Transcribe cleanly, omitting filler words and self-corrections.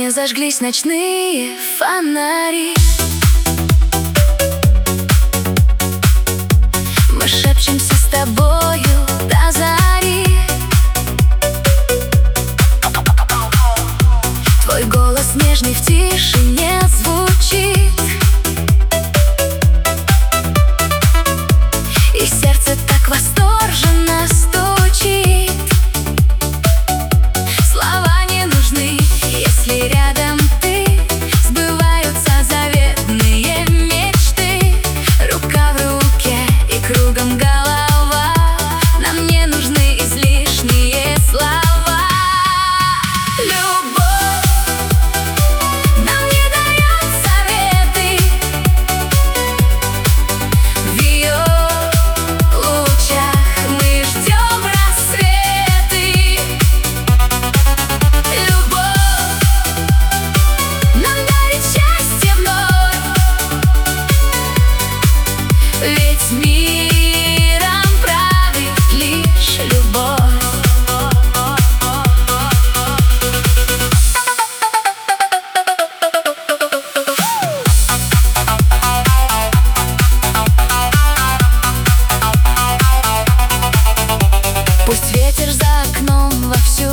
не зажглись ночные фонари. Мы шепчемся с тобою до зари. Твой голос нежный в тишине звучит, и сердце так восторженно стучит. Слова не нужны, если рядом ты. Сбываются заветные мечты. Рука в руке и кругом голова. Нам не нужны излишние слова. Любовь нам не дает советы. В ее лучах мы ждем рассветы. Любовь нам дарит счастье вновь, ведь миром правит лишь любовь. Пусть ветер за окном вовсю